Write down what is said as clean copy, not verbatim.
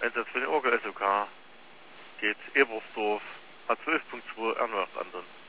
Einsatz für den Orgel SOK geht Ebersdorf A12.2 erneut anderen.